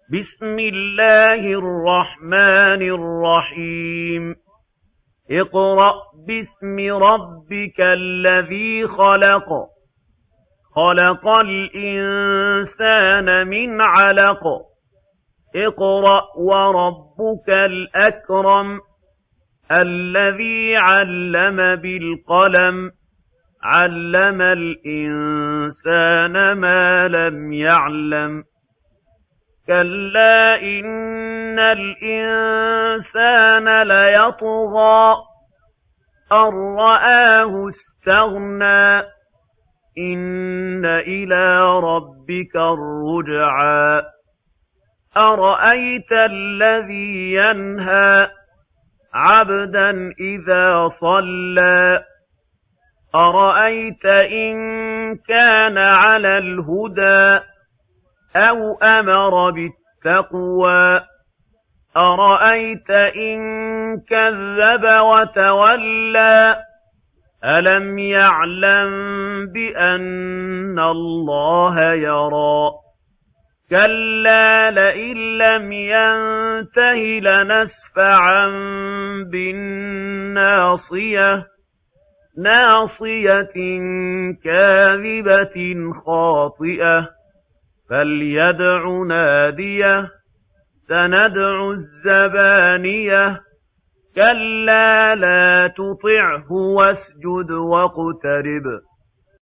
بسم الله الرحمن الرحيم اقرأ باسم ربك الذي خلق خلق الإنسان من علق اقرأ وربك الأكرم الذي علم بالقلم علم الإنسان ما لم يعلم كلا إن الإنسان ليطغى أن رآه استغنى إن إلى ربك الرجعى أرأيت الذي ينهى عبدا إذا صلى أرأيت إن كان على الهدى أو أمر بالتقوى أرأيت إن كذب وتولى ألم يعلم بأن الله يرى كلا لئن لم ينته لنسفعا بالناصية ناصية كاذبة خاطئة فليدع ناديه سندع الزبانية كلا لا تطعه واسجد واقترب